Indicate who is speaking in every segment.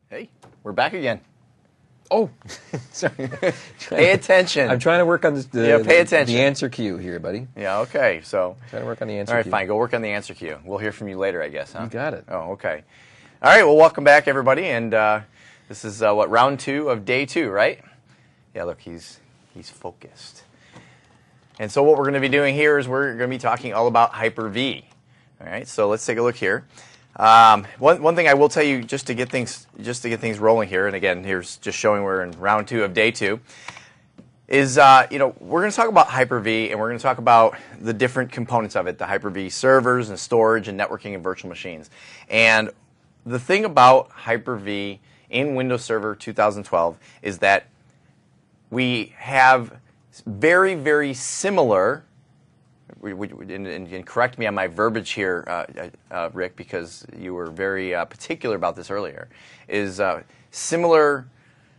Speaker 1: Hey, we're back again.
Speaker 2: Oh, sorry.
Speaker 1: Pay attention.
Speaker 2: I'm trying to work on this,
Speaker 1: pay attention.
Speaker 2: the answer cue here, buddy.
Speaker 1: Yeah, okay. So
Speaker 2: Trying to work on the answer
Speaker 1: all right,
Speaker 2: cue.
Speaker 1: fine. Go work on the answer queue. We'll hear from you later, I guess, huh?
Speaker 2: You got it.
Speaker 1: Oh, okay. All right, well, welcome back, everybody. And this is, round 2 of day 2, right? Yeah, look, he's focused. And so what we're going to be doing here is we're going to be talking all about Hyper-V. All right, so let's take a look here. One thing I will tell you just to get things rolling here, and again, here's just showing we're in round 2 of day 2, is we're going to talk about Hyper-V, and we're going to talk about the different components of it, the Hyper-V servers and storage and networking and virtual machines. And the thing about Hyper-V in Windows Server 2012 is that we have very, very similar. And correct me on my verbiage here, Rick, because you were very particular about this earlier, is similar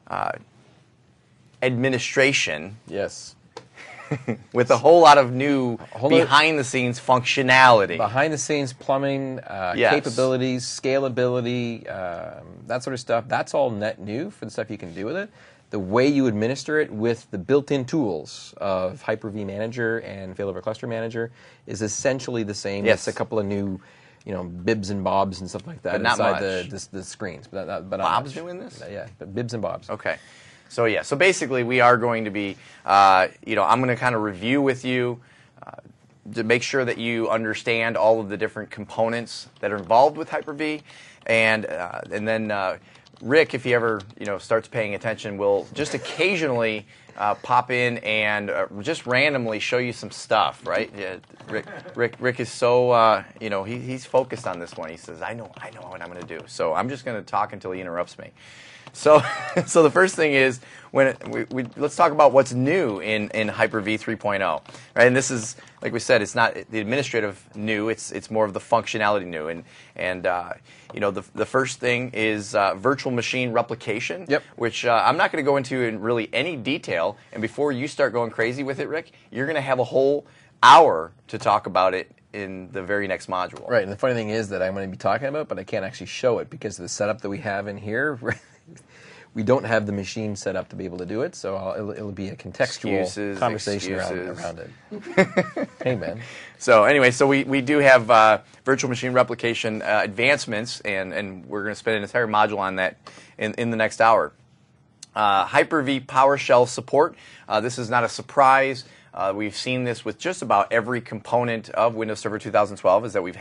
Speaker 1: administration.
Speaker 2: Yes.
Speaker 1: With a whole lot of new behind-the-scenes functionality.
Speaker 2: Behind-the-scenes plumbing,
Speaker 1: Yes.
Speaker 2: capabilities, scalability, that sort of stuff. That's all net new for the stuff you can do with it. The way you administer it with the built-in tools of Hyper-V Manager and Failover Cluster Manager is essentially the same.
Speaker 1: Yes.
Speaker 2: It's a couple of new, bibs and bobs and stuff like that
Speaker 1: But not
Speaker 2: inside
Speaker 1: much.
Speaker 2: the screens. But not
Speaker 1: Bob's
Speaker 2: much.
Speaker 1: doing this?
Speaker 2: Yeah, but bibs and bobs.
Speaker 1: Okay. So yeah, so basically we are going to be, I'm going to kind of review with you to make sure that you understand all of the different components that are involved with Hyper-V, and then Rick, if he ever starts paying attention, will just occasionally pop in and just randomly show you some stuff, right? Yeah, Rick is so he's focused on this one. He says, I know what I'm going to do. So I'm just going to talk until he interrupts me. So the first thing is let's talk about what's new in Hyper-V 3.0, right? And this is, like we said, it's not the administrative new; it's more of the functionality new. And the first thing is virtual machine replication,
Speaker 2: Yep.
Speaker 1: which I'm not going to go into in really any detail. And before you start going crazy with it, Rick, you're going to have a whole hour to talk about it in the very next module.
Speaker 2: Right, and the funny thing is that I'm going to be talking about, but I can't actually show it because of the setup that we have in here. We don't have the machine set up to be able to do it, so it'll be a contextual conversation around it. Hey, man.
Speaker 1: So anyway, so we do have virtual machine replication advancements, and we're going to spend an entire module on that in the next hour. Hyper-V PowerShell support. This is not a surprise. We've seen this with just about every component of Windows Server 2012, is that we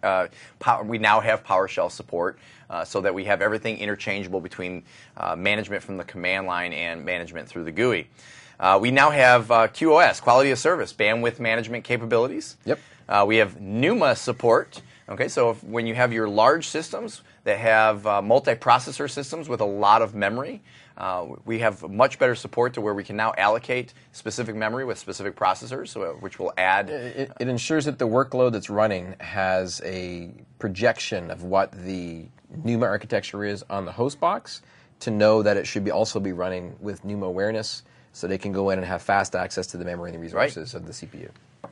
Speaker 1: now have PowerShell support, so that we have everything interchangeable between management from the command line and management through the GUI. We now have QoS, quality of service, bandwidth management capabilities.
Speaker 2: Yep.
Speaker 1: We have NUMA support. Okay, so when you have your large systems that have multi-processor systems with a lot of memory, we have much better support to where we can now allocate specific memory with specific processors, which will add.
Speaker 2: It ensures that the workload that's running has a projection of what the NUMA architecture is on the host box to know that it should also be running with NUMA awareness, so they can go in and have fast access to the memory and the resources of the CPU.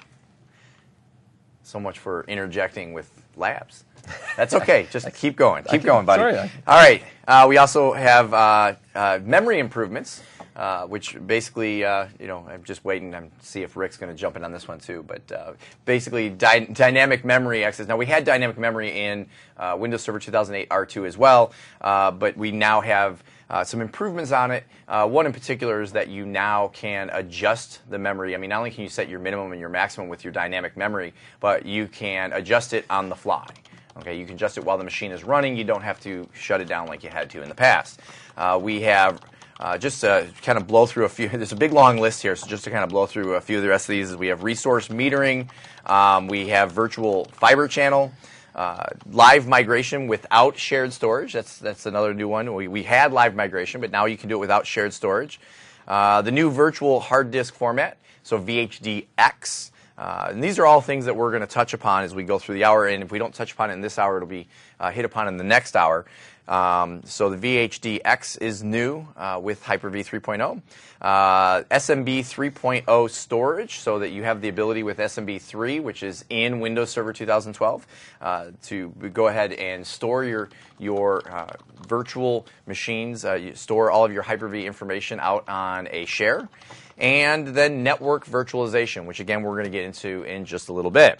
Speaker 1: So much for interjecting with labs. That's okay. Just keep going. Keep going, buddy.
Speaker 2: Sorry.
Speaker 1: All right. We also have memory improvements, which basically, I'm just waiting to see if Rick's going to jump in on this one too. But basically, dynamic memory access. Now, we had dynamic memory in Windows Server 2008 R2 as well, but we now have some improvements on it. One in particular is that you now can adjust the memory. I mean, not only can you set your minimum and your maximum with your dynamic memory, but you can adjust it on the fly. Okay, you can adjust it while the machine is running. You don't have to shut it down like you had to in the past. We have, just to kind of blow through a few, there's a big long list here, so just to kind of blow through a few of the rest of these, we have resource metering, we have virtual fiber channel, live migration without shared storage. That's another new one. We had live migration, but now you can do it without shared storage. The new virtual hard disk format, so VHDX. And these are all things that we're going to touch upon as we go through the hour, and if we don't touch upon it in this hour, it'll be hit upon in the next hour. So the VHD-X is new with Hyper-V 3.0. SMB 3.0 storage, so that you have the ability with SMB 3, which is in Windows Server 2012, to go ahead and store your virtual machines, you store all of your Hyper-V information out on a share. And then network virtualization, which again we're going to get into in just a little bit.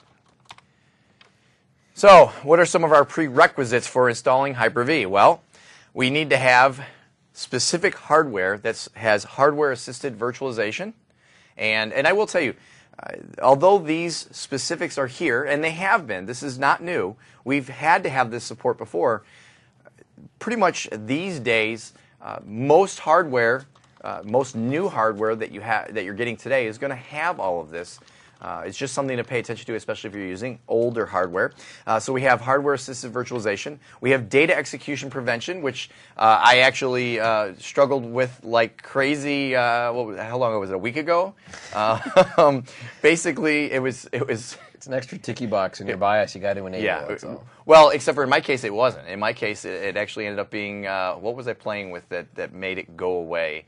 Speaker 1: So, what are some of our prerequisites for installing Hyper-V? Well, we need to have specific hardware that has hardware-assisted virtualization. And I will tell you, although these specifics are here, and they have been, this is not new, we've had to have this support before. Pretty much these days, most hardware, most new hardware that you're getting today is going to have all of this. It's just something to pay attention to, especially if you're using older hardware. So we have hardware-assisted virtualization. We have data execution prevention, which I actually struggled with like crazy. How long ago was it? A week ago? Basically, it was.
Speaker 2: It's an extra ticky box in your BIOS. You got to enable it. So.
Speaker 1: Well, except for in my case, it wasn't. In my case, it actually ended up being what was I playing with that made it go away?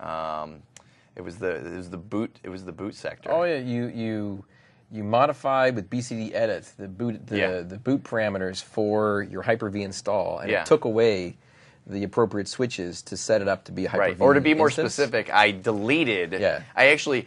Speaker 1: It was the boot sector.
Speaker 2: Oh yeah, you modify with BCDEdit the boot parameters for your Hyper-V install, and it took away the appropriate switches to set it up to be a Hyper-V.
Speaker 1: Right. Or to be more
Speaker 2: instance.
Speaker 1: specific, I deleted.
Speaker 2: Yeah.
Speaker 1: I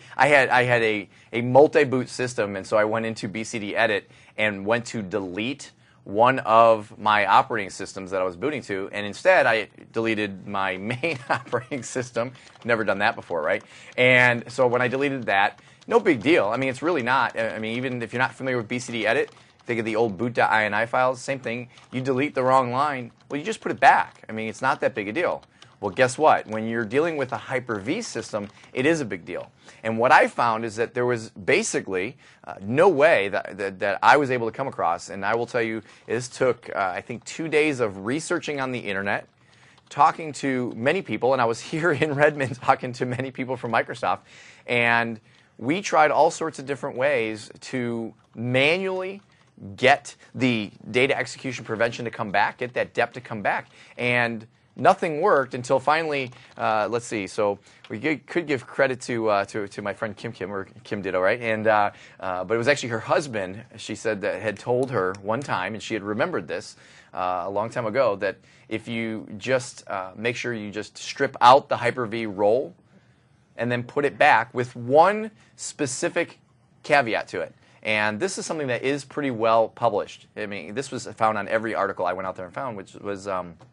Speaker 1: had a multi-boot system, and so I went into BCDEdit and went to delete one of my operating systems that I was booting to, and instead I deleted my main operating system. Never done that before, right? And so when I deleted that, no big deal. I mean, it's really not. I mean, even if you're not familiar with BCDEdit, think of the old boot.ini files, same thing. You delete the wrong line, well, you just put it back. I mean, it's not that big a deal. Well, guess what? When you're dealing with a Hyper-V system, it is a big deal. And what I found is that there was basically no way that I was able to come across, and I will tell you, this took, I think, 2 days of researching on the internet, talking to many people, and I was here in Redmond talking to many people from Microsoft, and we tried all sorts of different ways to manually get the data execution prevention to come back, get that DEP to come back, and nothing worked until finally, let's see, so we could give credit to my friend Kim, or Kim Ditto, right? And, but it was actually her husband, she said, that had told her one time, and she had remembered this a long time ago, that if you just make sure you just strip out the Hyper-V role and then put it back with one specific caveat to it. And this is something that is pretty well published. I mean, this was found on every article I went out there and found, which was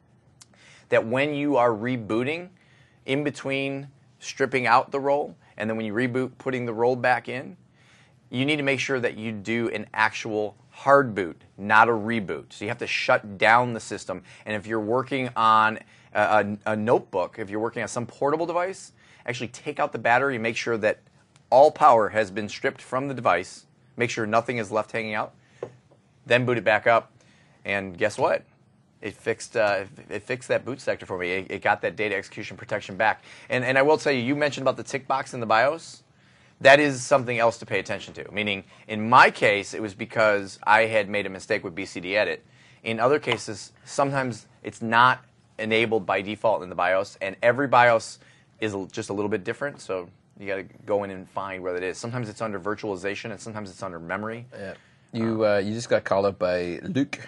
Speaker 1: that when you are rebooting, in between stripping out the roll, and then when you reboot, putting the roll back in, you need to make sure that you do an actual hard boot, not a reboot. So you have to shut down the system. And if you're working on a notebook, if you're working on some portable device, actually take out the battery, make sure that all power has been stripped from the device, make sure nothing is left hanging out, then boot it back up, and guess what? It fixed that boot sector for me. It got that data execution protection back. And I will tell you, you mentioned about the tick box in the BIOS. That is something else to pay attention to. Meaning, in my case, it was because I had made a mistake with BCDEdit. In other cases, sometimes it's not enabled by default in the BIOS, and every BIOS is just a little bit different. So you got to go in and find where it is. Sometimes it's under virtualization, and sometimes it's under memory.
Speaker 2: Yeah. You just got called up by Luke.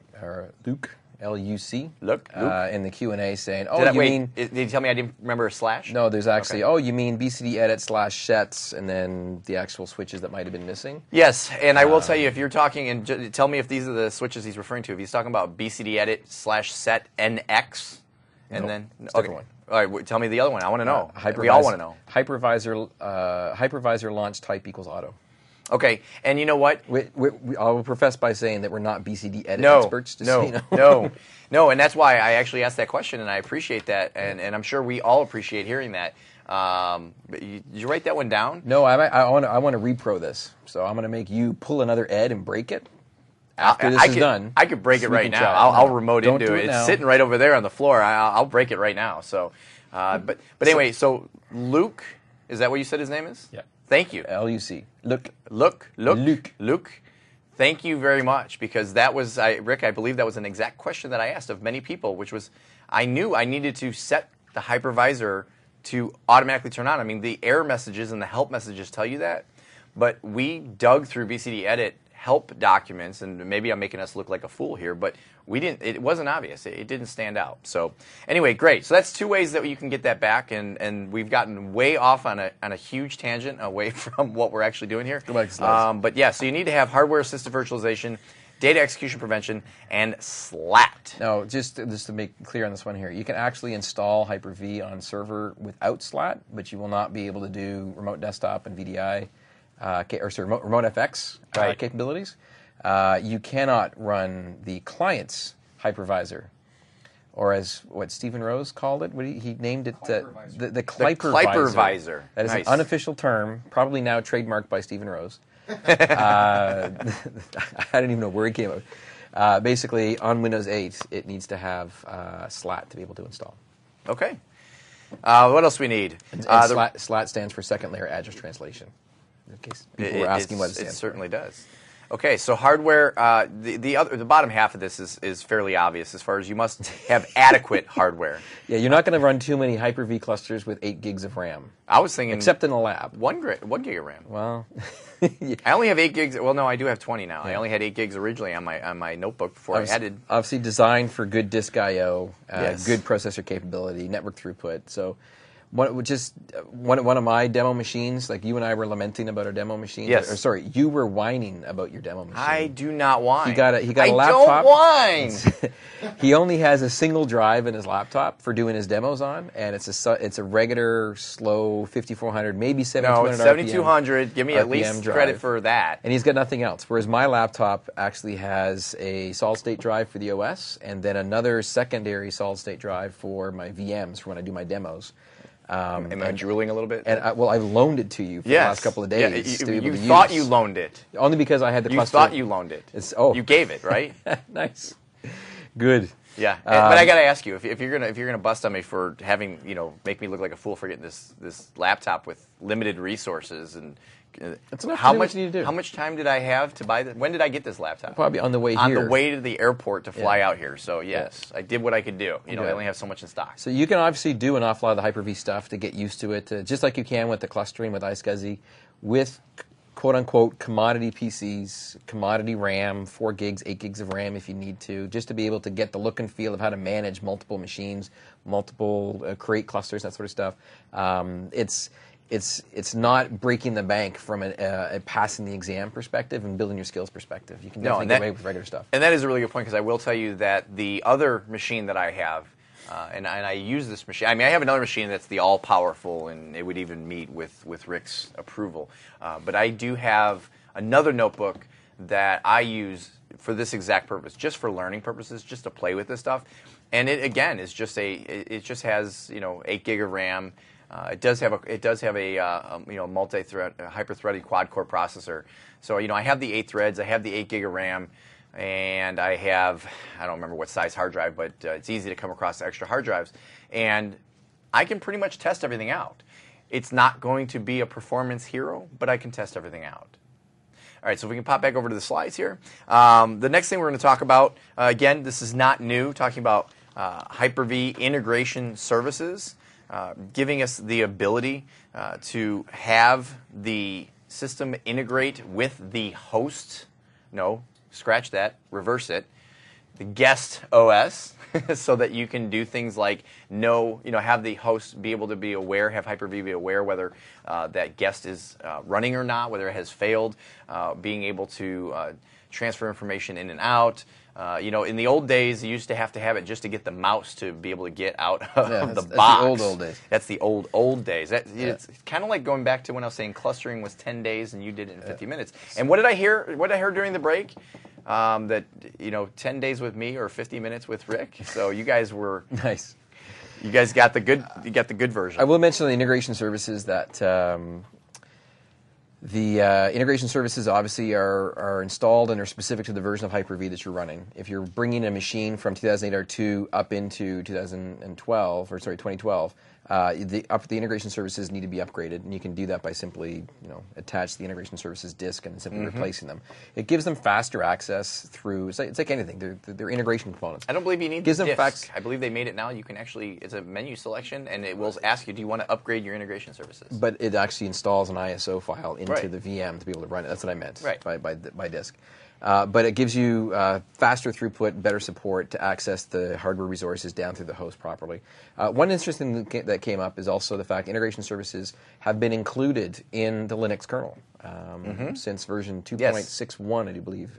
Speaker 2: L-U-C,
Speaker 1: Luke?
Speaker 2: In the Q&A saying, "Oh, mean?"
Speaker 1: Did you tell me I didn't remember a slash?
Speaker 2: No, there's actually. Okay. Oh, you mean BCDEdit/sets, and then the actual switches that might have been missing.
Speaker 1: Yes, and I will tell you, if you're talking, and tell me if these are the switches he's referring to. If he's talking about BCDEdit/set NX, and then
Speaker 2: different one.
Speaker 1: All right, tell me the other one. I want to know. We all want to know.
Speaker 2: Hypervisor launch type equals auto.
Speaker 1: Okay, and you know what?
Speaker 2: I will profess by saying that we're not BCDEdit experts.
Speaker 1: No, and that's why I actually asked that question, and I appreciate that, and I'm sure we all appreciate hearing that. But did you write that one down?
Speaker 2: No, I want to repro this, so I'm going to make you pull another ed and break it. After this is done,
Speaker 1: I could break it right now. I'll remote into it. It's sitting right over there on the floor. I'll break it right now. So, but anyway, so Luke, is that what you said his name is?
Speaker 2: Yeah.
Speaker 1: Thank you.
Speaker 2: L-U-C. Luke.
Speaker 1: Thank you very much, because that was, Rick, I believe that was an exact question that I asked of many people, which was, I knew I needed to set the hypervisor to automatically turn on. I mean, the error messages and the help messages tell you that, but we dug through BCD Edit help documents, and maybe I'm making us look like a fool here, but we didn't. It wasn't obvious. It didn't stand out. So anyway, great. So that's two ways that you can get that back, and we've gotten way off on a huge tangent away from what we're actually doing here.
Speaker 2: Go back to slides.
Speaker 1: But yeah, so you need to have hardware-assisted virtualization, data execution prevention, and SLAT.
Speaker 2: No, just to make clear on this one here, you can actually install Hyper-V on server without SLAT, but you will not be able to do remote desktop and VDI, remote FX
Speaker 1: Right.
Speaker 2: capabilities. You cannot run the client's hypervisor, or as what Stephen Rose called it, he named it the Kleipervisor. That is
Speaker 1: Nice.
Speaker 2: an unofficial term, probably now trademarked by Stephen Rose. I don't even know where it came out. Basically, on Windows 8, it needs to have SLAT to be able to install.
Speaker 1: Okay. What else we need?
Speaker 2: And SLAT stands for Second Layer Address Translation. In case people were asking what it stands
Speaker 1: It
Speaker 2: for.
Speaker 1: certainly does. Okay, so hardware. The bottom half of this is fairly obvious as far as you must have adequate hardware.
Speaker 2: Yeah, you're not going to run too many Hyper-V clusters with 8 gigs of RAM,
Speaker 1: I was thinking
Speaker 2: except in the lab.
Speaker 1: 1 gig of RAM.
Speaker 2: Well,
Speaker 1: I only have 8 gigs. Well, no, I do have 20 now. I only had 8 gigs originally on my notebook before I added.
Speaker 2: obviously designed for good disk I/O,
Speaker 1: Yes.
Speaker 2: good processor capability, network throughput. So, one of my demo machines, like you and I were lamenting about our demo machine.
Speaker 1: Yes.
Speaker 2: Or sorry, you were whining about your demo machine.
Speaker 1: I do not whine.
Speaker 2: He got a
Speaker 1: I
Speaker 2: laptop.
Speaker 1: don't whine.
Speaker 2: He only has a single drive in his laptop for doing his demos on, and it's a regular slow 5400, maybe 7200
Speaker 1: No, it's
Speaker 2: RPM.
Speaker 1: 7200. Give me at
Speaker 2: RPM
Speaker 1: least
Speaker 2: drive.
Speaker 1: credit for that.
Speaker 2: And he's got nothing else. Whereas my laptop actually has a solid-state drive for the OS, and then another secondary solid-state drive for my VMs for when I do my demos.
Speaker 1: Am I drooling a little bit?
Speaker 2: And I've loaned it to you for the last couple of days
Speaker 1: Yeah,
Speaker 2: to be able
Speaker 1: you
Speaker 2: to
Speaker 1: thought
Speaker 2: use.
Speaker 1: you loaned it.
Speaker 2: Only because I had the
Speaker 1: You
Speaker 2: cluster.
Speaker 1: thought you loaned it.
Speaker 2: Oh.
Speaker 1: You gave it, right?
Speaker 2: Nice, good.
Speaker 1: Yeah, but I got to ask you, if you're gonna bust on me for having, make me look like a fool for getting this laptop with limited resources, and
Speaker 2: That's enough to
Speaker 1: how
Speaker 2: do
Speaker 1: much
Speaker 2: what you need to do.
Speaker 1: how much time did I have to buy this? When did I get this laptop?
Speaker 2: Probably on the way
Speaker 1: On
Speaker 2: here.
Speaker 1: the way to the airport to fly
Speaker 2: Yeah.
Speaker 1: out here. So yes, I did what I could do. I
Speaker 2: Yeah.
Speaker 1: only have so much in stock.
Speaker 2: So you can obviously do an awful lot of the Hyper-V stuff to get used to it, just like you can with the clustering with iSCSI, with quote-unquote commodity PCs, commodity RAM, 4 gigs, 8 gigs of RAM if you need to, just to be able to get the look and feel of how to manage multiple machines, create clusters, that sort of stuff. It's not breaking the bank from a passing the exam perspective and building your skills perspective. You can definitely get away with regular stuff.
Speaker 1: And that is a really good point, because I will tell you that the other machine that I have, and I use this machine. I mean, I have another machine that's the all-powerful, and it would even meet with Rick's approval. But I do have another notebook that I use for this exact purpose, just for learning purposes, just to play with this stuff. And it again is just it just has 8 gig of RAM. It does have a multi-thread, hyper-threaded quad-core processor. So I have the 8 threads, I have the 8 gig of RAM. And I don't remember what size hard drive, but it's easy to come across extra hard drives. And I can pretty much test everything out. It's not going to be a performance hero, but I can test everything out. All right, so if we can pop back over to the slides here. The next thing we're going to talk about, again, this is not new, talking about Hyper-V integration services, giving us the ability to have the system integrate with the host. No. Scratch that, reverse it, the guest OS, so that you can do things like have the host be able to be aware, have Hyper-V be aware whether that guest is running or not, whether it has failed, being able to transfer information in and out. In the old days, you used to have it just to get the mouse to be able to get out of the box.
Speaker 2: That's the old days.
Speaker 1: That's the old days. It's kind of like going back to when I was saying clustering was 10 days and you did it in 50 minutes. And what did I hear? What did I hear during the break? That 10 days with me or 50 minutes with Rick. So you guys were
Speaker 2: Nice.
Speaker 1: You guys got the good. You got the good version.
Speaker 2: I will mention the integration services that The integration services obviously are installed and are specific to the version of Hyper-V that you're running. If you're bringing a machine from 2008 R2 up into 2012, the integration services need to be upgraded, and you can do that by simply attach the integration services disk and simply replacing them. It gives them faster access through. It's like anything. They're integration components.
Speaker 1: I don't believe you need the disk. I believe they made it now. You can actually. It's a menu selection, and it will ask you, do you want to upgrade your integration services?
Speaker 2: But it actually installs an ISO file into the VM to be able to run it. That's what I meant by disk. But it gives you faster throughput, better support to access the hardware resources down through the host properly. One interesting thing that came up is also the fact integration services have been included in the Linux kernel since version 2.61, I do believe,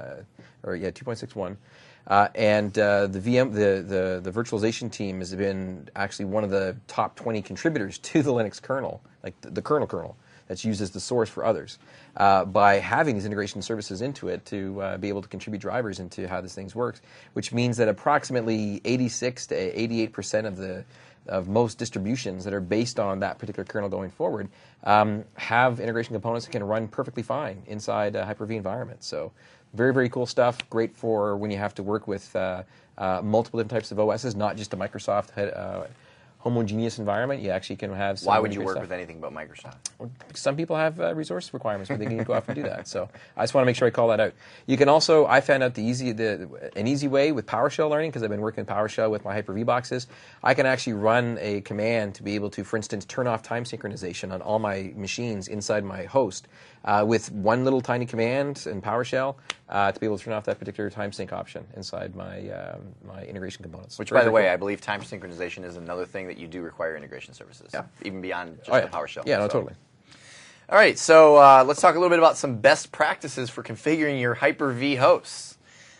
Speaker 2: 2.61. And the virtualization team has been actually one of the top 20 contributors to the Linux kernel, like the kernel that's used as the source for others, by having these integration services into it to be able to contribute drivers into how this thing works, which means that approximately 86 to 88% of most distributions that are based on that particular kernel going forward have integration components that can run perfectly fine inside a Hyper-V environment. So very, very cool stuff. Great for when you have to work with multiple different types of OSs, not just a Microsoft homogeneous environment. You actually can have some.
Speaker 1: Why would you work with anything but Microsoft?
Speaker 2: Some people have resource requirements where they can go off and do that. So I just want to make sure I call that out. You can also, I found out an easy way with PowerShell learning, because I've been working with PowerShell with my Hyper-V boxes. I can actually run a command to be able to, for instance, turn off time synchronization on all my machines inside my host with one little tiny command in PowerShell to be able to turn off that particular time sync option inside my my integration components.
Speaker 1: Which, by the way, I believe time synchronization is another thing that you do require integration services, even beyond just the PowerShell.
Speaker 2: Yeah, no, totally.
Speaker 1: All right, so let's talk a little bit about some best practices for configuring your Hyper-V hosts.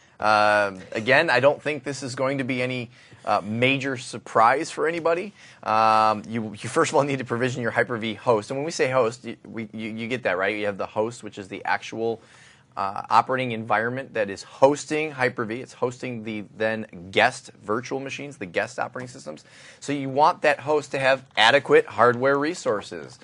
Speaker 1: Again, I don't think this is going to be any major surprise for anybody. You first of all need to provision your Hyper-V host. And when we say host, you get that, right? You have the host, which is the actual operating environment that is hosting Hyper-V. It's hosting the then guest virtual machines, the guest operating systems. So you want that host to have adequate hardware resources.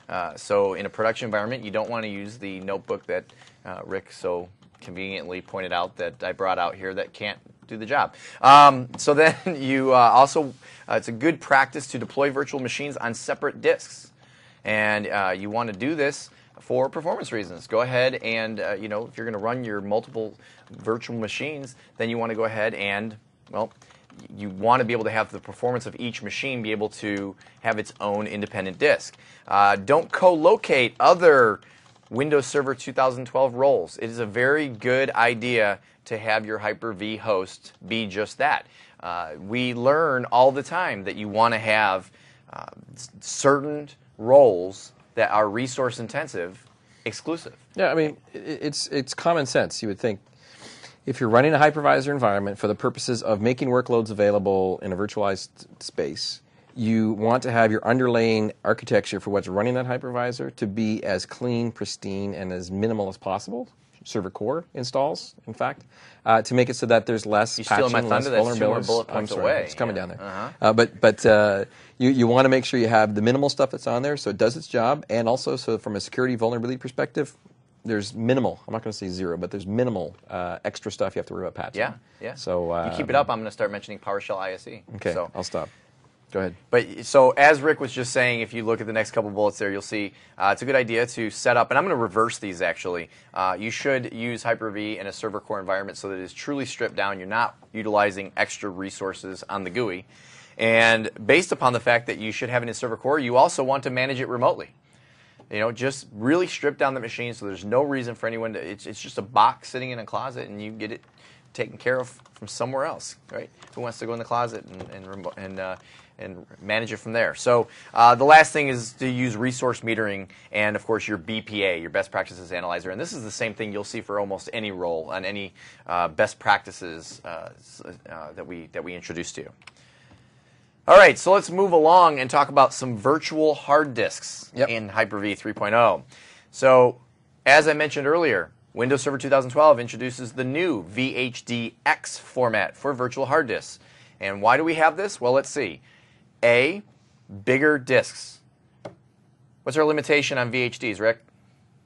Speaker 1: So in a production environment, you don't want to use the notebook that Rick so conveniently pointed out that I brought out here that can't do the job. So then you also, it's a good practice to deploy virtual machines on separate disks. And you want to do this for performance reasons. Go ahead and, if you're going to run your multiple virtual machines, then you want to go ahead and, you want to be able to have the performance of each machine be able to have its own independent disk. Don't co-locate other Windows Server 2012 roles. It is a very good idea to have your Hyper-V host be just that. We learn all the time that you want to have certain roles that are resource intensive exclusive.
Speaker 2: Yeah, I mean, it's common sense. You would think if you're running a hypervisor environment for the purposes of making workloads available in a virtualized space, you want to have your underlying architecture for what's running that hypervisor to be as clean, pristine, and as minimal as possible. Server core installs, in fact, to make it so that there's less patching, less vulnerabilities.
Speaker 1: I'm sorry,
Speaker 2: it's coming down there. But you want to make sure you have the minimal stuff that's on there so it does its job, and also so from a security vulnerability perspective, there's minimal. I'm not going to say zero, but there's minimal extra stuff you have to worry about patching.
Speaker 1: Yeah.
Speaker 2: So
Speaker 1: you keep it up. I'm going to start mentioning PowerShell ISE.
Speaker 2: Okay,
Speaker 1: so
Speaker 2: I'll stop. Go ahead.
Speaker 1: But so as Rick was just saying, if you look at the next couple bullets there, you'll see it's a good idea to set up, and I'm going to reverse these actually. You should use Hyper-V in a server core environment so that it is truly stripped down. You're not utilizing extra resources on the GUI. And based upon the fact that you should have it in server core, you also want to manage it remotely. Just really strip down the machine so there's no reason for anyone to, it's just a box sitting in a closet and you get it taken care of from somewhere else, right? Who wants to go in the closet and manage it from there? So the last thing is to use resource metering and, of course, your BPA, your best practices analyzer. And this is the same thing you'll see for almost any role on any best practices that we introduce to you. All right, so let's move along and talk about some virtual hard disks in Hyper-V 3.0. So as I mentioned earlier, Windows Server 2012 introduces the new VHDX format for virtual hard disks. And why do we have this? Well, let's see. A, bigger disks. What's our limitation on VHDs, Rick?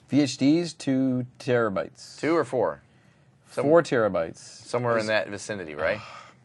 Speaker 2: VHDs, 2 terabytes.
Speaker 1: 2 or 4?
Speaker 2: 4 terabytes.
Speaker 1: Somewhere in that vicinity, right?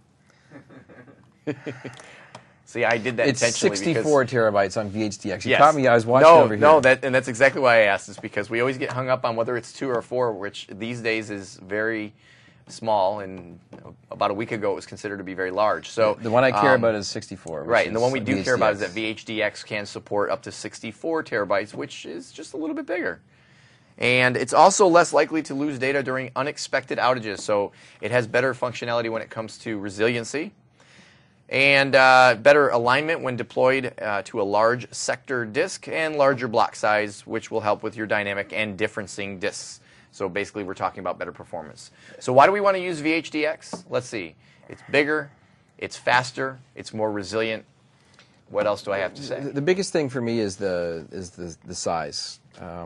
Speaker 1: See, I did that
Speaker 2: It's
Speaker 1: intentionally
Speaker 2: 64 terabytes on VHDX. You
Speaker 1: Yes.
Speaker 2: caught me. I was watching over here.
Speaker 1: No, and that's exactly why I asked. Is because we always get hung up on whether it's 2 or 4, which these days is very small, and about a week ago it was considered to be very large. So
Speaker 2: the one I care about is 64.
Speaker 1: Right, and the one we do care about is that
Speaker 2: VHDX.
Speaker 1: VHDX can support up to 64 terabytes, which is just a little bit bigger. And it's also less likely to lose data during unexpected outages, so it has better functionality when it comes to resiliency and better alignment when deployed to a large sector disk and larger block size, which will help with your dynamic and differencing disks. So basically, we're talking about better performance. So why do we want to use VHDX? Let's see. It's bigger, it's faster, it's more resilient. What else do I have to say?
Speaker 2: The biggest thing for me is the size.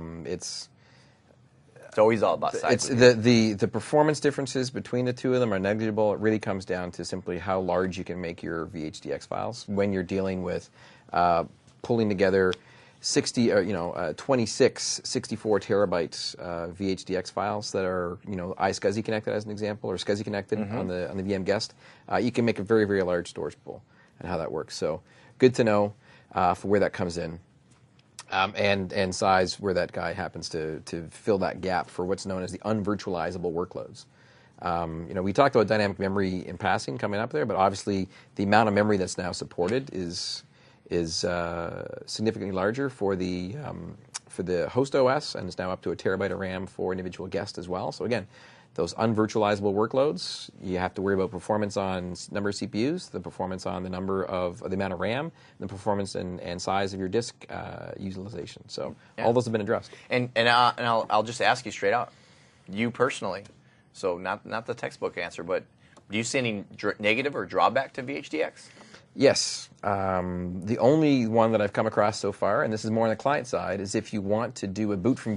Speaker 1: It's always all about size.
Speaker 2: It's the performance differences between the two of them are negligible. It really comes down to simply how large you can make your VHDX files when you're dealing with pulling together 26 64 terabytes VHDX files that are iSCSI connected as an example, or SCSI connected on the VM guest. You can make a very, very large storage pool and how that works. So good to know for where that comes in. And size where that guy happens to fill that gap for what's known as the unvirtualizable workloads. We talked about dynamic memory in passing coming up there, but obviously the amount of memory that's now supported is significantly larger for the host OS, and it's now up to a terabyte of RAM for individual guest as well. So again, those unvirtualizable workloads, you have to worry about performance on number of CPUs, the performance on the amount of RAM, the performance and size of your disk utilization. So all those have been addressed.
Speaker 1: And I'll just ask you straight out, you personally, so not the textbook answer, but do you see any negative or drawback to VHDX?
Speaker 2: Yes. The only one that I've come across so far, and this is more on the client side, is if you want to do a boot from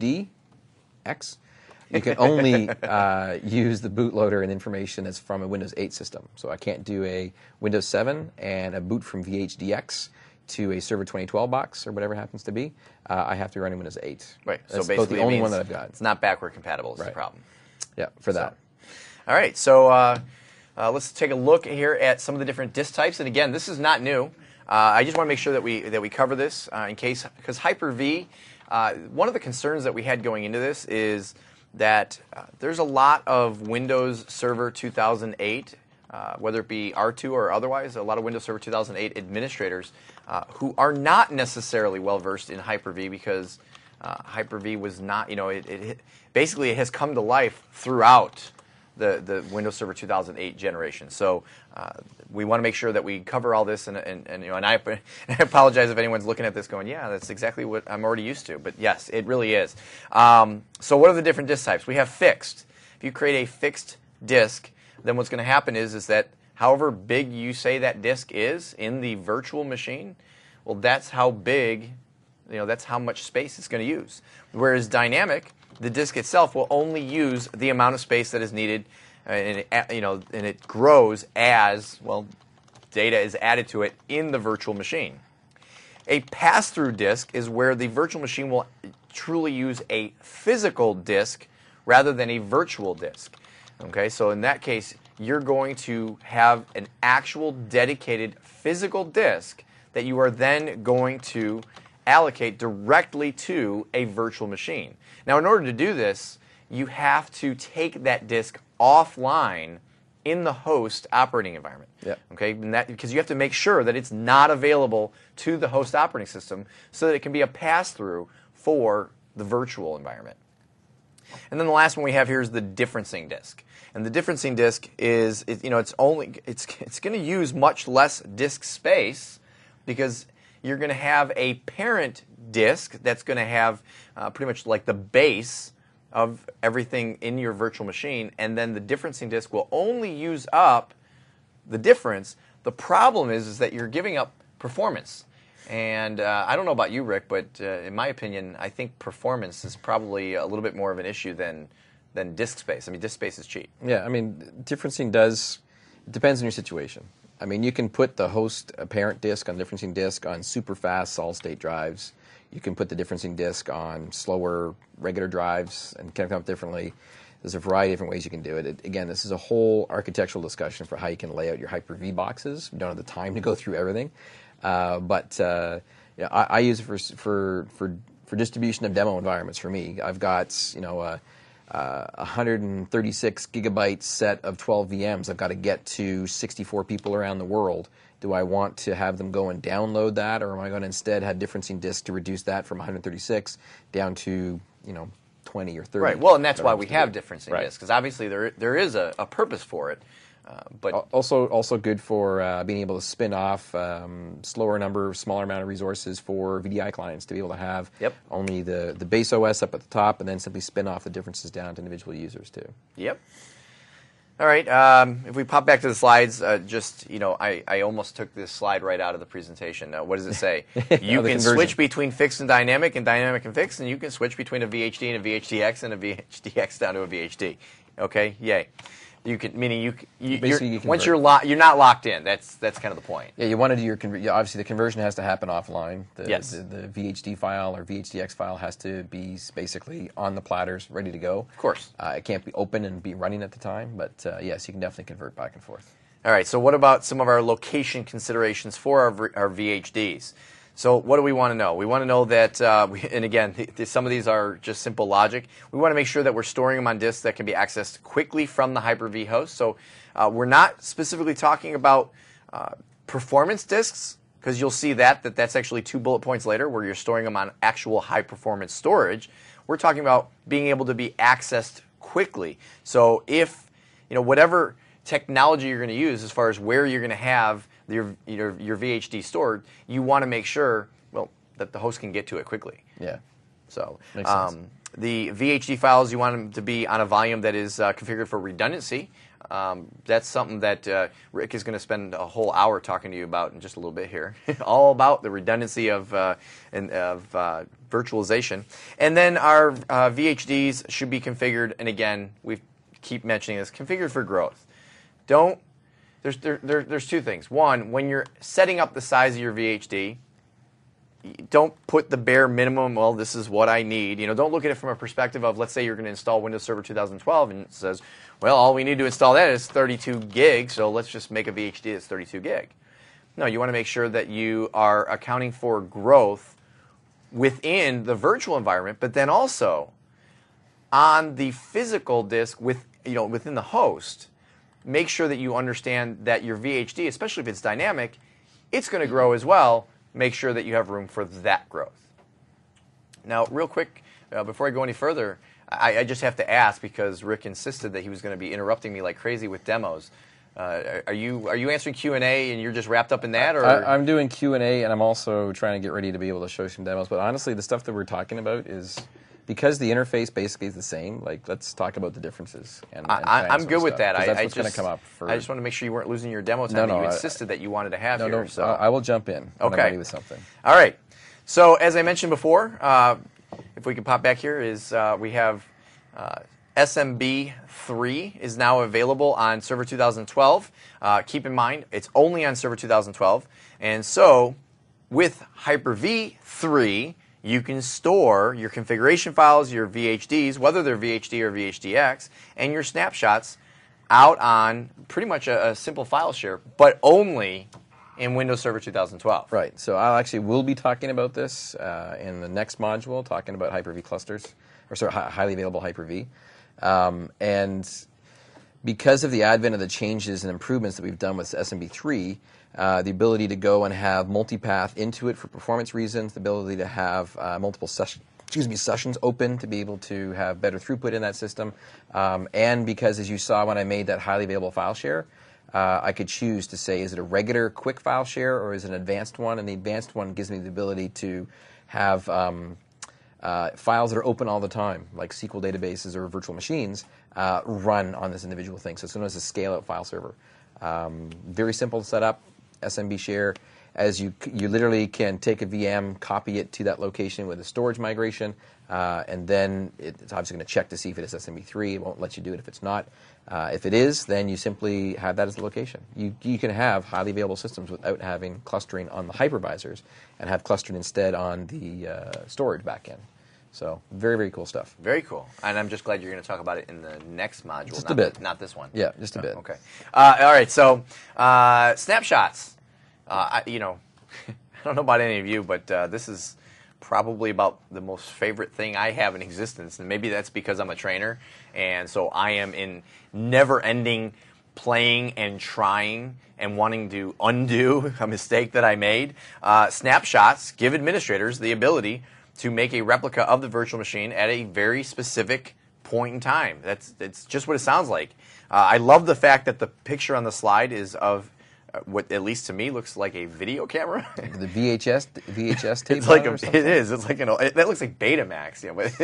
Speaker 2: VHDX, you can only use the bootloader and information that's from a Windows 8 system. So I can't do a Windows 7 and a boot from VHDX to a Server 2012 box or whatever it happens to be. I have to run in Windows 8.
Speaker 1: Right.
Speaker 2: That's
Speaker 1: so basically
Speaker 2: the only one that I've got.
Speaker 1: It's not backward compatible is the problem.
Speaker 2: Yeah, for that.
Speaker 1: All right. So let's take a look here at some of the different disk types. And again, this is not new. I just want to make sure that we cover this in case, because Hyper-V, one of the concerns that we had going into this is that there's a lot of Windows Server 2008, whether it be R2 or otherwise, a lot of Windows Server 2008 administrators who are not necessarily well-versed in Hyper-V, because Hyper-V was not, basically it has come to life throughout the Windows Server 2008 generation. So we want to make sure that we cover all this, and I apologize if anyone's looking at this going, yeah, that's exactly what I'm already used to. But yes, it really is. So what are the different disk types? We have fixed. If you create a fixed disk, then what's going to happen is that however big you say that disk is in the virtual machine, well, that's how big, that's how much space it's going to use. Whereas dynamic, the disk itself will only use the amount of space that is needed, and it grows as data is added to it in the virtual machine. A pass-through disk is where the virtual machine will truly use a physical disk rather than a virtual disk. Okay, so in that case, you're going to have an actual dedicated physical disk that you are then going to allocate directly to a virtual machine. Now, in order to do this, you have to take that disk offline in the host operating environment.
Speaker 2: Yep.
Speaker 1: Okay, because you have to make sure that it's not available to the host operating system so that it can be a pass-through for the virtual environment. And then the last one we have here is the differencing disk. And the differencing disk is, it's going to use much less disk space, because you're going to have a parent disk that's going to have pretty much like the base of everything in your virtual machine, and then the differencing disk will only use up the difference. The problem is that you're giving up performance. And I don't know about you, Rick, but in my opinion, I think performance is probably a little bit more of an issue than disk space. I mean, disk space is cheap.
Speaker 2: Yeah, I mean, differencing depends on your situation. I mean, you can put the host parent disk on differencing disk on super fast solid-state drives. You can put the differencing disk on slower regular drives and connect them up differently. There's a variety of different ways you can do it. Again, this is a whole architectural discussion for how you can lay out your Hyper-V boxes. We don't have the time to go through everything, but I use it for distribution of demo environments. For me, I've got 136 gigabyte set of 12 VMs. I've got to get to 64 people around the world. Do I want to have them go and download that, or am I going to instead have differencing disks to reduce that from 136 down to 20 or 30?
Speaker 1: Right. Well, and that's why we have differencing
Speaker 2: Right.
Speaker 1: disks, because obviously there is a purpose for it. But
Speaker 2: Also good for being able to spin off smaller amount of resources for VDI clients to be able to have only the base OS up at the top, and then simply spin off the differences down to individual users too.
Speaker 1: Yep. All right. If we pop back to the slides, I almost took this slide right out of the presentation. What does it say? You can switch between fixed and dynamic and fixed, and you can switch between a VHD and a VHDX and a VHDX down to a VHD. Okay. Yay. You can, meaning once you're not locked in. That's kind of the point.
Speaker 2: Yeah, you want to do your obviously the conversion has to happen offline.
Speaker 1: Yes.
Speaker 2: The VHD file or VHDX file has to be basically on the platters, ready to go.
Speaker 1: Of course.
Speaker 2: It can't be open and be running at the time, but yes, you can definitely convert back and forth.
Speaker 1: All right. So what about some of our location considerations for our VHDs? So what do we want to know? We want to know that, and again, some of these are just simple logic. We want to make sure that we're storing them on disks that can be accessed quickly from the Hyper-V host. So we're not specifically talking about performance disks, because you'll see that's actually 2 bullet points later where you're storing them on actual high-performance storage. We're talking about being able to be accessed quickly. So if, whatever technology you're going to use as far as where you're going to have your VHD stored, you want to make sure, that the host can get to it quickly.
Speaker 2: Yeah.
Speaker 1: So
Speaker 2: makes sense.
Speaker 1: The VHD files, you want them to be on a volume that is configured for redundancy. That's something that Rick is going to spend a whole hour talking to you about in just a little bit here. All about the redundancy of virtualization. And then our VHDs should be configured, and again, we keep mentioning this, configured for growth. There's 2 things. One, when you're setting up the size of your VHD, don't put the bare minimum, this is what I need. Don't look at it from a perspective of, let's say you're going to install Windows Server 2012, and it says, all we need to install that is 32 gig, so let's just make a VHD that's 32 gig. No, you want to make sure that you are accounting for growth within the virtual environment, but then also on the physical disk within the host. Make sure that you understand that your VHD, especially if it's dynamic, it's going to grow as well. Make sure that you have room for that growth. Now, real quick, before I go any further, I just have to ask, because Rick insisted that he was going to be interrupting me like crazy with demos. Are you answering Q&A and you're just wrapped up in that? Or
Speaker 2: I'm doing Q&A, and I'm also trying to get ready to be able to show some demos. But honestly, the stuff that we're talking about is, because the interface basically is the same, let's talk about the differences.
Speaker 1: I'm good with that.
Speaker 2: That's what's going to come up.
Speaker 1: I just want to make sure you weren't losing your demo time that you insisted that you wanted to have here.
Speaker 2: No,
Speaker 1: so.
Speaker 2: I will jump in when I'm ready with something.
Speaker 1: All right. So as I mentioned before, if we can pop back here, we have SMB3 is now available on Server 2012. Keep in mind, it's only on Server 2012. And so with Hyper-V 3, you can store your configuration files, your VHDs, whether they're VHD or VHDX, and your snapshots out on pretty much a simple file share, but only in Windows Server 2012.
Speaker 2: Right. So we'll be talking about this in the next module, talking about Hyper-V clusters, or highly available Hyper-V. And because of the advent of the changes and improvements that we've done with SMB3, the ability to go and have multipath into it for performance reasons, the ability to have multiple sessions open to be able to have better throughput in that system, and because, as you saw when I made that highly available file share, I could choose to say, is it a regular quick file share or is it an advanced one? And the advanced one gives me the ability to have files that are open all the time, like SQL databases or virtual machines, run on this individual thing. So it's known as a scale-out file server. Very simple to set up. SMB share, as you literally can take a VM, copy it to that location with a storage migration, and then it's obviously going to check to see if it is SMB3. It won't let you do it if it's not. If it is, then you simply have that as the location. You can have highly available systems without having clustering on the hypervisors and have clustering instead on the storage backend. So very, very cool stuff.
Speaker 1: Very cool. And I'm just glad you're going to talk about it in the next module.
Speaker 2: Just a bit.
Speaker 1: Not this one.
Speaker 2: Yeah, just a bit.
Speaker 1: Okay. All right, so snapshots. I don't know about any of you, but this is probably about the most favorite thing I have in existence. And maybe that's because I'm a trainer, and so I am in never-ending playing and trying and wanting to undo a mistake that I made. Snapshots give administrators the ability to make a replica of the virtual machine at a very specific point in time. It's just what it sounds like. I love the fact that the picture on the slide is of what, at least to me, looks like a video camera.
Speaker 2: The VHS tape.
Speaker 1: It's like it is. It's like that looks like Betamax. But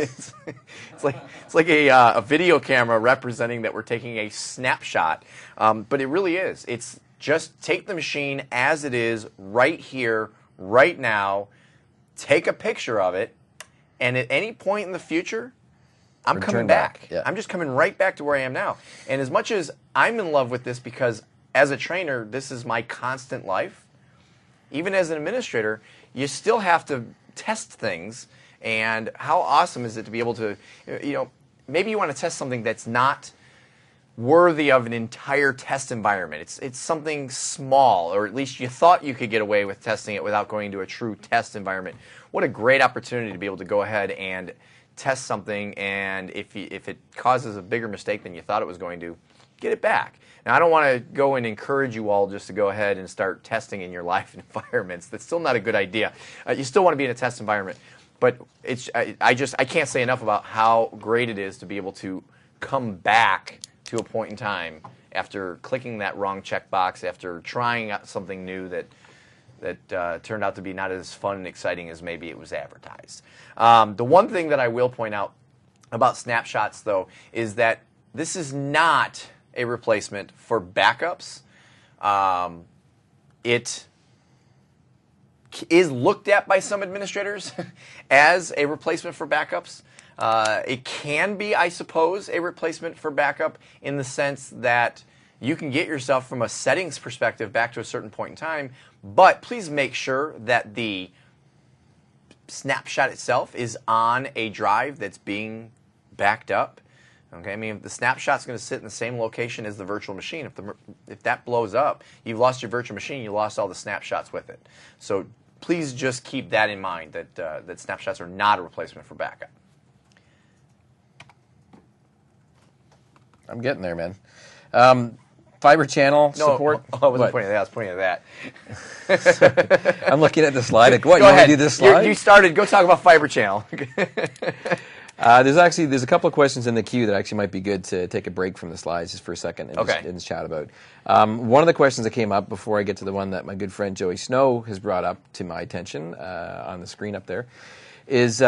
Speaker 1: it's like a video camera representing that we're taking a snapshot. But it really is. It's just take the machine as it is right here, right now. Take a picture of it, and at any point in the future, I'm coming back.
Speaker 2: Yeah.
Speaker 1: I'm just coming right back to where I am now. And as much as I'm in love with this because as a trainer, this is my constant life, even as an administrator, you still have to test things. And how awesome is it to be able to, maybe you want to test something that's not worthy of an entire test environment. It's something small, or at least you thought you could get away with testing it without going to a true test environment. What a great opportunity to be able to go ahead and test something, and if it causes a bigger mistake than you thought it was going to, get it back. Now, I don't want to go and encourage you all just to go ahead and start testing in your live environments. That's still not a good idea. You still want to be in a test environment, but I can't say enough about how great it is to be able to come back to a point in time after clicking that wrong checkbox, after trying out something new that turned out to be not as fun and exciting as maybe it was advertised. The one thing that I will point out about snapshots, though, is that this is not a replacement for backups. It is looked at by some administrators as a replacement for backups. It can be, I suppose, a replacement for backup in the sense that you can get yourself from a settings perspective back to a certain point in time, but please make sure that the snapshot itself is on a drive that's being backed up. Okay, I mean, if the snapshot's going to sit in the same location as the virtual machine, if that blows up, you've lost your virtual machine, you lost all the snapshots with it. So please just keep that in mind, that snapshots are not a replacement for backup.
Speaker 2: I'm getting there, man. Fiber channel support.
Speaker 1: I wasn't pointing at that. I was pointing at
Speaker 2: that. I'm looking at the slide. Like, what?
Speaker 1: Go
Speaker 2: you
Speaker 1: ahead.
Speaker 2: Want to do this slide?
Speaker 1: You started. Go talk about fiber channel.
Speaker 2: There's a couple of questions in the queue that actually might be good to take a break from the slides just for a second and just chat about. One of the questions that came up before I get to the one that my good friend Joey Snow has brought up to my attention on the screen up there is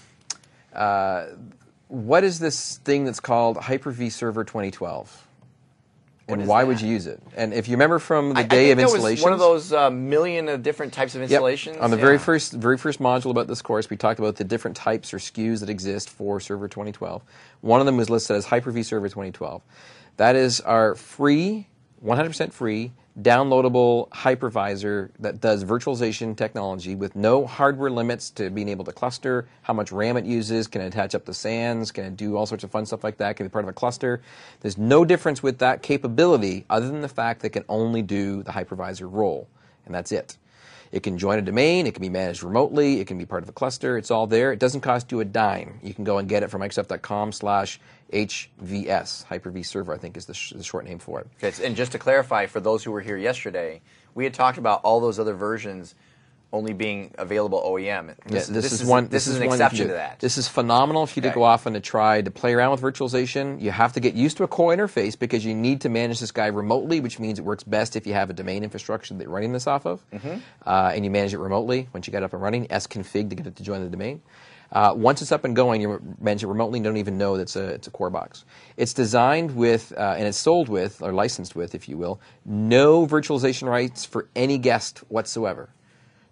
Speaker 2: what is this thing that's called Hyper-V Server 2012? And why would you use it? And if you remember from the day of installations,
Speaker 1: one of those million of different types of installations.
Speaker 2: Yep. On the very first module about this course, we talked about the different types or SKUs that exist for Server 2012. One of them was listed as Hyper-V Server 2012. That is our free, 100% free, downloadable hypervisor that does virtualization technology with no hardware limits to being able to cluster, how much RAM it uses, can it attach up to SANs, can it do all sorts of fun stuff like that, can it be part of a cluster. There's no difference with that capability other than the fact that it can only do the hypervisor role, and that's it. It can join a domain, it can be managed remotely, it can be part of a cluster, it's all there. It doesn't cost you a dime. You can go and get it from Microsoft.com/HVS. Hyper-V Server, I think, is the short name for it.
Speaker 1: Okay, and just to clarify, for those who were here yesterday, we had talked about all those other versions only being available OEM. This is an exception to that.
Speaker 2: This is phenomenal if you to go off and to try to play around with virtualization. You have to get used to a core interface because you need to manage this guy remotely, which means it works best if you have a domain infrastructure that you're running this off of. And you manage it remotely. Once you get up and running, sconfig to get it to join the domain. Once it's up and going, you manage it remotely and don't even know that it's a core box. It's designed with, and it's sold with, or licensed with, if you will, no virtualization rights for any guest whatsoever.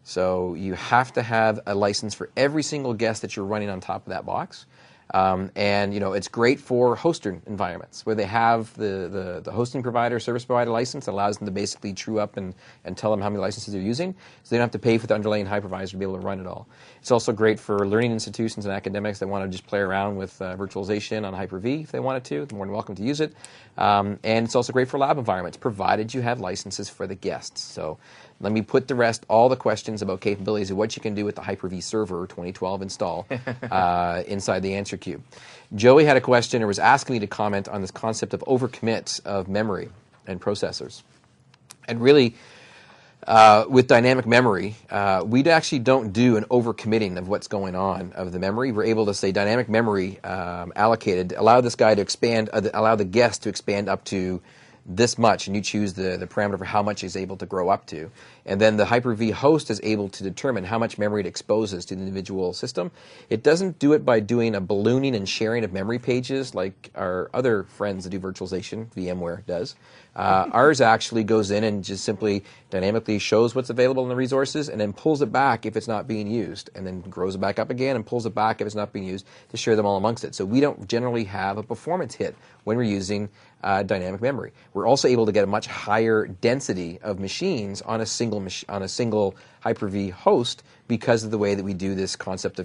Speaker 2: So you have to have a license for every single guest that you're running on top of that box. And it's great for hoster environments where they have the hosting provider, service provider license that allows them to basically true up and tell them how many licenses they're using, so they don't have to pay for the underlying hypervisor to be able to run it all. It's also great for learning institutions and academics that want to just play around with virtualization on Hyper-V if they wanted to. They're more than welcome to use it. And it's also great for lab environments, provided you have licenses for the guests. So let me put to rest all the questions about capabilities of what you can do with the Hyper-V Server 2012 install inside the answer queue. Joey had a question or was asking me to comment on this concept of overcommit of memory and processors. And really, with dynamic memory, we actually don't do an overcommitting of what's going on of the memory. We're able to say dynamic memory allocated, allow this guy to expand, allow the guest to expand up to this much, and you choose the parameter for how much he's able to grow up to. And then the Hyper-V host is able to determine how much memory it exposes to the individual system. It doesn't do it by doing a ballooning and sharing of memory pages like our other friends that do virtualization, VMware does. Ours actually goes in and just simply dynamically shows what's available in the resources and then pulls it back if it's not being used, and then grows it back up again and pulls it back if it's not being used to share them all amongst it. So we don't generally have a performance hit when we're using dynamic memory. We're also able to get a much higher density of machines on a single Hyper-V host because of the way that we do this concept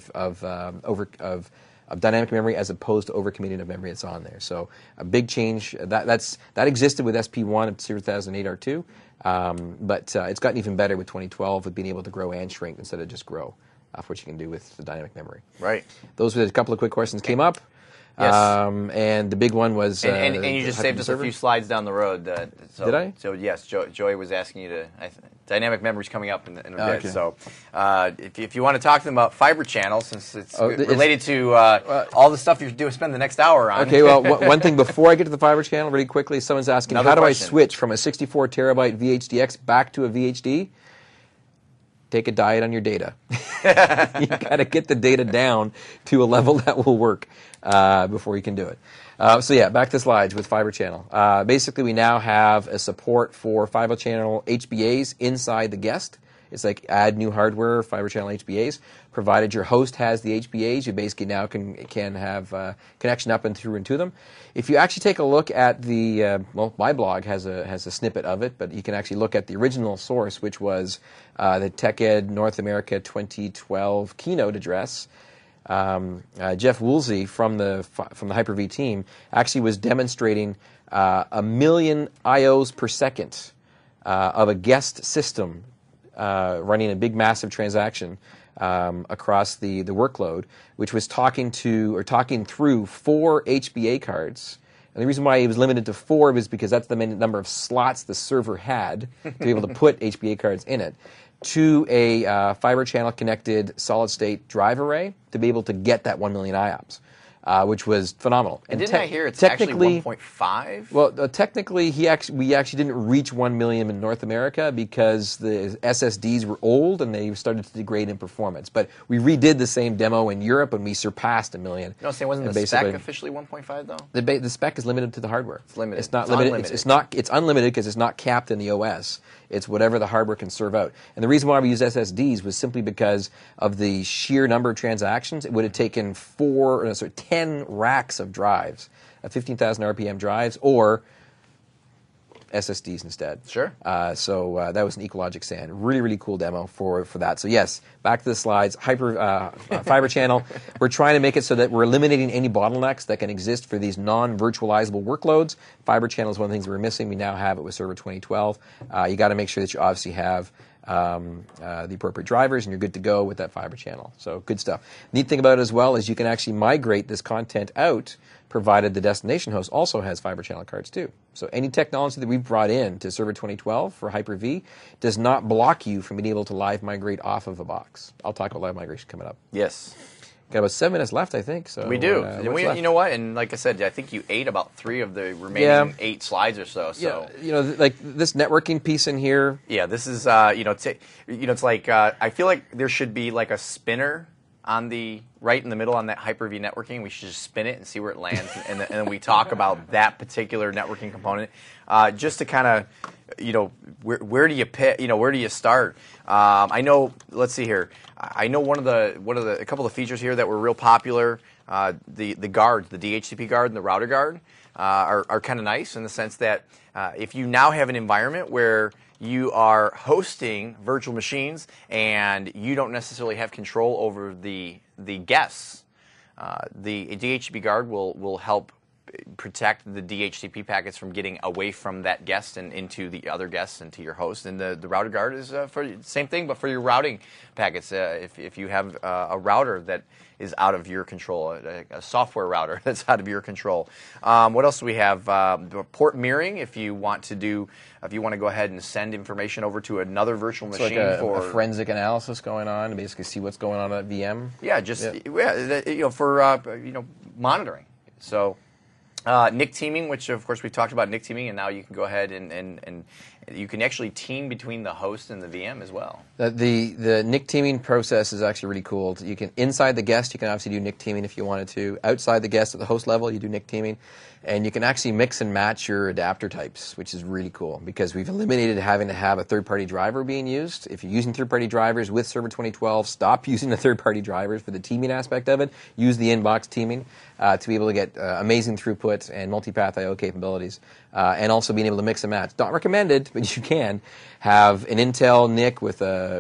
Speaker 2: of dynamic memory as opposed to overcommitting of memory that's on there. So a big change that existed with SP1 of 2008 R2, but it's gotten even better with 2012 with being able to grow and shrink instead of just grow, for what you can do with the dynamic memory.
Speaker 1: Right.
Speaker 2: Those were a couple of quick questions came up.
Speaker 1: Yes.
Speaker 2: And the big one was...
Speaker 1: And you just saved us a few slides down the road. So,
Speaker 2: Did I?
Speaker 1: So, yes, Joey was asking you to... dynamic memory's coming up in a bit.
Speaker 2: Okay.
Speaker 1: So if you want to talk to them about Fiber Channel, since it's related to all the stuff you spend the next hour on.
Speaker 2: Okay, well, one thing before I get to the Fiber Channel, really quickly, someone's asking,
Speaker 1: Another
Speaker 2: how do
Speaker 1: question.
Speaker 2: I switch from a 64 terabyte VHDX back to a VHD? Take a diet on your data. You got to get the data down to a level that will work before you can do it. So yeah, back to slides with Fiber Channel. Basically, we now have a support for Fiber Channel HBAs inside the guest. It's like add new hardware, Fiber Channel HBAs. Provided your host has the HBAs, you basically now can have connection up and through and to them. If you actually take a look at the, my blog has a snippet of it, but you can actually look at the original source, which was the TechEd North America 2012 keynote address. Jeff Woolsey from the Hyper-V team actually was demonstrating 1 million IOs per second of a guest system running a big, massive transaction across the workload, which was talking through 4 HBA cards. And the reason why it was limited to 4 was because that's the number of slots the server had to be able to put HBA cards in it, to a Fiber Channel connected solid-state drive array to be able to get that 1 million IOPS, which was phenomenal.
Speaker 1: And didn't I hear it's actually 1.5?
Speaker 2: Well, technically, we actually didn't reach 1 million in North America because the SSDs were old and they started to degrade in performance. But we redid the same demo in Europe and we surpassed 1 million.
Speaker 1: No, so wasn't the spec officially 1.5 though?
Speaker 2: The spec is limited to the hardware.
Speaker 1: It's limited.
Speaker 2: It's not limited.
Speaker 1: Unlimited.
Speaker 2: It's unlimited because it's not capped in the OS. It's whatever the hardware can serve out. And the reason why we use SSDs was simply because of the sheer number of transactions. It would have taken 10 racks of drives, 15,000 RPM drives, or SSDs instead.
Speaker 1: Sure.
Speaker 2: So that was an Ecologic SAN. Really, really cool demo for that. So yes, back to the slides. Fiber Channel. We're trying to make it so that we're eliminating any bottlenecks that can exist for these non-virtualizable workloads. Fiber Channel is one of the things we're missing. We now have it with Server 2012. You got to make sure that you obviously have the appropriate drivers, and you're good to go with that Fiber Channel. So good stuff. Neat thing about it as well is you can actually migrate this content out, provided the destination host also has Fiber Channel cards too. So any technology that we've brought in to Server 2012 for Hyper-V does not block you from being able to live migrate off of a box. I'll talk about live migration coming up.
Speaker 1: Yes.
Speaker 2: Got about 7 minutes left, I think. So
Speaker 1: we do. You know what? And like I said, I think you ate about 3 of the remaining 8 slides or so. So
Speaker 2: like this networking piece in here.
Speaker 1: Yeah, this is it's like I feel like there should be like a spinner on the right in the middle on that Hyper-V networking. We should just spin it and see where it lands, and then we talk about that particular networking component, just to kind of where do you pick? Where do you start? I know. Let's see here. I know a couple of features here that were real popular. The guards, the DHCP guard and the router guard, are kind of nice in the sense that if you now have an environment where you are hosting virtual machines and you don't necessarily have control over the guests, the DHCP guard will help protect the DHCP packets from getting away from that guest and into the other guests and to your host. And the router guard is for the same thing, but for your routing packets. If you have a router that is out of your control, a software router that's out of your control. What else do we have? Port mirroring. If you want to go ahead and send information over to another virtual machine,
Speaker 2: like
Speaker 1: for
Speaker 2: a forensic analysis going on to basically see what's going on at VM.
Speaker 1: Yeah, for monitoring. So. NIC teaming, which of course we talked about NIC teaming, and now you can go ahead and you can actually team between the host and the VM as well.
Speaker 2: The NIC teaming process is actually really cool. You can inside the guest, you can obviously do NIC teaming if you wanted to. Outside the guest at the host level, you do NIC teaming. And you can actually mix and match your adapter types, which is really cool because we've eliminated having to have a third-party driver being used. If you're using third-party drivers with Server 2012, stop using the third-party drivers for the teaming aspect of it. Use the inbox teaming to be able to get amazing throughput and multipath I/O capabilities, and also being able to mix and match. Not recommended, but you can have an Intel NIC with a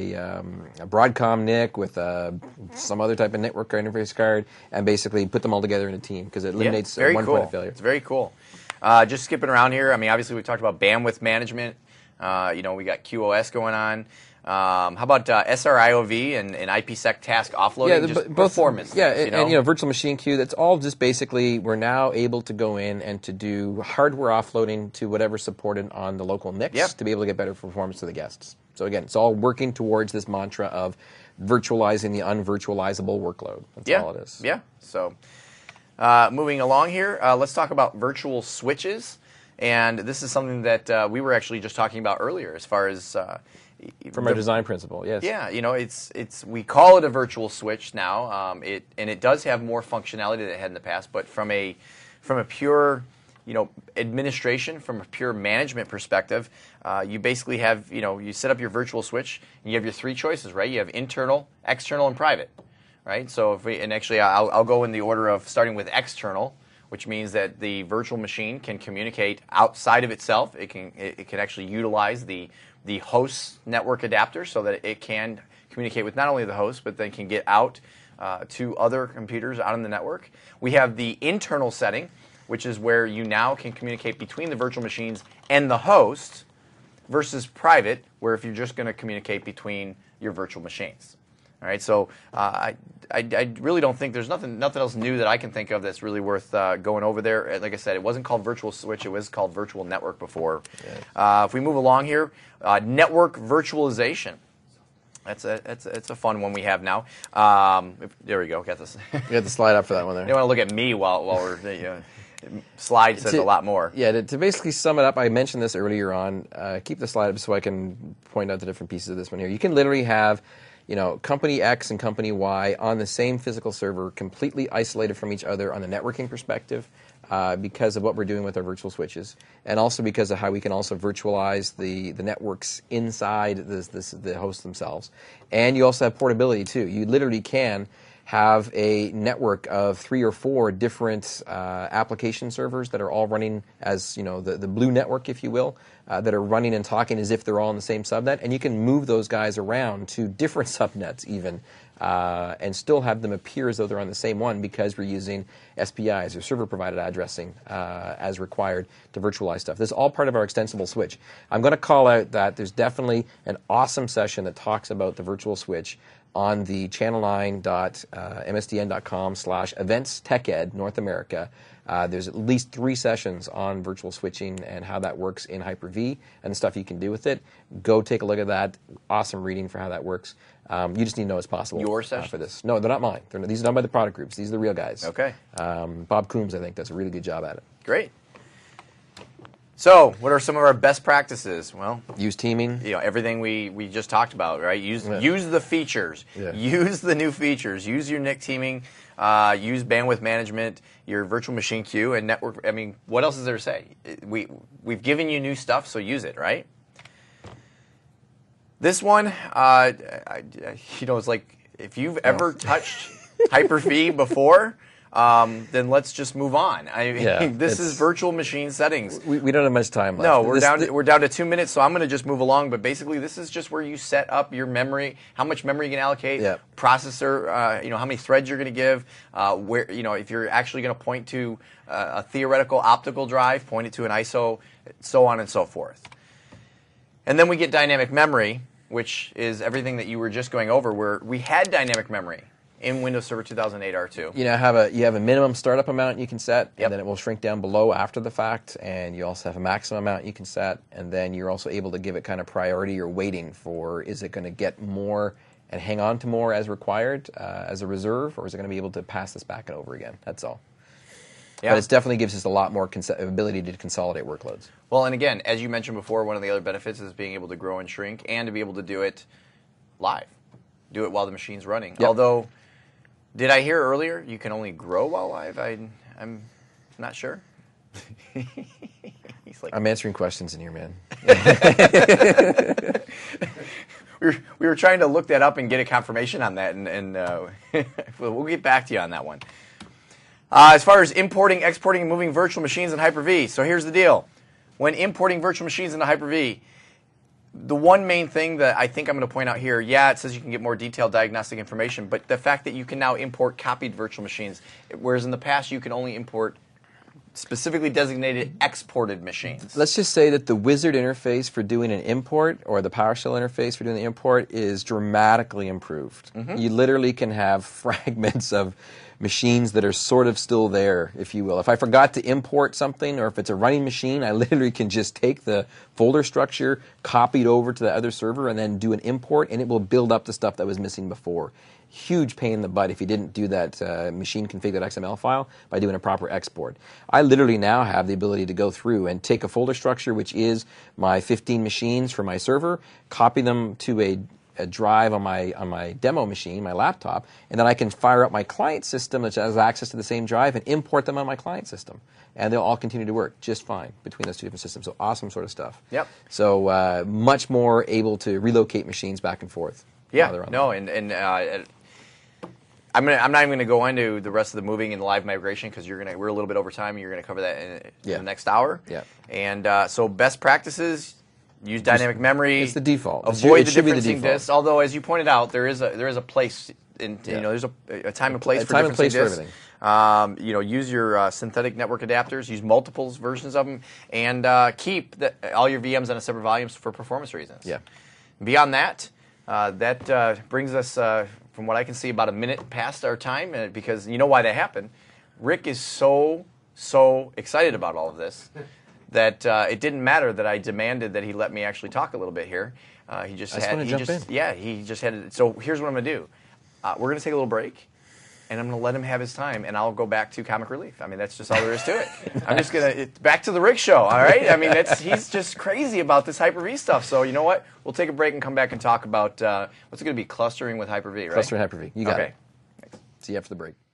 Speaker 2: Broadcom NIC with some other type of network interface card, and basically put them all together in a team because it eliminates one point of failure.
Speaker 1: It's very cool. Just skipping around here. I mean, obviously we talked about bandwidth management. We got QoS going on. How about SRIOV and IPsec task offloading?
Speaker 2: Both
Speaker 1: performance.
Speaker 2: And virtual machine queue. That's all just basically we're now able to go in and to do hardware offloading to whatever's supported on the local NICs to be able to get better performance to the guests. So again, it's all working towards this mantra of virtualizing the unvirtualizable workload. That's all it is.
Speaker 1: Yeah. So. Moving along here, let's talk about virtual switches, and this is something that we were actually just talking about earlier, as far as
Speaker 2: from our design principle. Yes.
Speaker 1: Yeah, we call it a virtual switch now, and it does have more functionality than it had in the past, but from a pure administration, from a pure management perspective, you basically have you set up your virtual switch, and you have your three choices, right? You have internal, external, and private. Right, so I'll go in the order of starting with external, which means that the virtual machine can communicate outside of itself. It can actually utilize the host network adapter so that it can communicate with not only the host, but then can get out to other computers out on the network. We have the internal setting, which is where you now can communicate between the virtual machines and the host, versus private, where if you're just going to communicate between your virtual machines. All right, so I really don't think there's nothing else new that I can think of that's really worth going over there. Like I said, it wasn't called virtual switch; it was called virtual network before. If we move along here, network virtualization. It's a fun one we have now. There we go. Got this.
Speaker 2: You got the slide up for that one there.
Speaker 1: They want to look at me while we're. Slide says a lot more.
Speaker 2: Yeah, to basically sum it up, I mentioned this earlier on. Keep the slide up so I can point out the different pieces of this one here. You can literally have company X and company Y on the same physical server, completely isolated from each other on the networking perspective, because of what we're doing with our virtual switches, and also because of how we can also virtualize the networks inside the hosts themselves. And you also have portability too. You literally can have a network of 3 or 4 different application servers that are all running as the blue network, if you will, that are running and talking as if they're all in the same subnet, and you can move those guys around to different subnets even, and still have them appear as though they're on the same one because we're using SPIs or server provided addressing as required to virtualize stuff. This is all part of our extensible switch. I'm going to call out that there's definitely an awesome session that talks about the virtual switch on the channel9.msdn.com/events-teched North America. There's at least 3 sessions on virtual switching and how that works in Hyper-V and the stuff you can do with it. Go take a look at that. Awesome reading for how that works. You just need to know it's possible.
Speaker 1: Your session?
Speaker 2: For this. No, they're not mine. These are done by the product groups. These are the real guys.
Speaker 1: Okay.
Speaker 2: Bob Coombs, I think, does a really good job at it.
Speaker 1: Great. So, what are some of our best practices? Well,
Speaker 2: Use teaming.
Speaker 1: everything we just talked about, right? Use the features.
Speaker 2: Yeah.
Speaker 1: Use the new features. Use your NIC teaming. Use bandwidth management, your virtual machine queue, and network. I mean, what else is there to say? We've given you new stuff, so use it, right? This one, it's like if you've ever touched Hyper-V before, then let's just move on. This is virtual machine settings.
Speaker 2: We don't have much time left.
Speaker 1: No, we're down to 2 minutes, so I'm going to just move along. But basically, this is just where you set up your memory, how much memory you can allocate, processor, how many threads you're going to give, where if you're actually going to point to a theoretical optical drive, point it to an ISO, so on and so forth. And then we get dynamic memory, which is everything that you were just going over, where we had dynamic memory in Windows Server 2008 R2.
Speaker 2: You have a minimum startup amount you can set, and then it will shrink down below after the fact, and you also have a maximum amount you can set, and then you're also able to give it kind of priority or waiting for, is it going to get more and hang on to more as required as a reserve, or is it going to be able to pass this back and over again? That's all. Yeah. But it definitely gives us a lot more ability to consolidate workloads.
Speaker 1: Well, and again, as you mentioned before, one of the other benefits is being able to grow and shrink and to be able to do it live. Do it while the machine's running.
Speaker 2: Yep.
Speaker 1: Although, did I hear earlier you can only grow while live? I'm not sure. He's like,
Speaker 2: I'm answering questions in here, man.
Speaker 1: we were trying to look that up and get a confirmation on that, and we'll get back to you on that one. As far as importing, exporting, and moving virtual machines in Hyper-V, so here's the deal. When importing virtual machines into Hyper-V, the one main thing that I think I'm going to point out here, it says you can get more detailed diagnostic information, but the fact that you can now import copied virtual machines, whereas in the past you can only import specifically designated exported machines.
Speaker 2: Let's just say that the wizard interface for doing an import, or the PowerShell interface for doing the import, is dramatically improved. Mm-hmm. You literally can have fragments of machines that are sort of still there, if you will. If I forgot to import something, or if it's a running machine, I literally can just take the folder structure, copy it over to the other server, and then do an import, and it will build up the stuff that was missing before. Huge pain in the butt if you didn't do that machine config.xml file by doing a proper export. I literally now have the ability to go through and take a folder structure, which is my 15 machines for my server, copy them to a drive on my demo machine, my laptop, and then I can fire up my client system, which has access to the same drive, and import them on my client system. And they'll all continue to work just fine between those two different systems. So awesome sort of stuff.
Speaker 1: Yep.
Speaker 2: So much more able to relocate machines back and forth.
Speaker 1: Yeah. No, and I'm not even going to go into the rest of the moving and live migration because we're a little bit over time, and you're going to cover that in the next hour.
Speaker 2: Yeah.
Speaker 1: And so best practices. Use dynamic memory.
Speaker 2: It's the default.
Speaker 1: Avoid the differencing disks. Although, as you pointed out, there is a place there's a time and place for differencing disks. Use your synthetic network adapters. Use multiple versions of them, and keep all your VMs on a separate volumes for performance reasons.
Speaker 2: Yeah.
Speaker 1: Beyond that, that brings us, from what I can see, about a minute past our time, because you know why that happened. Rick is so excited about all of this. That it didn't matter that I demanded that he let me actually talk a little bit here. He just had it. So here's what I'm going to do. We're going to take a little break, and I'm going to let him have his time, and I'll go back to comic relief. I mean, that's just all there is to it. I'm just going to back to the Rick show. All right. I mean, he's just crazy about this Hyper-V stuff. So you know what? We'll take a break and come back and talk about what's it going to be, clustering with Hyper-V, right?
Speaker 2: Clustering Hyper-V. You got it. See you after the break.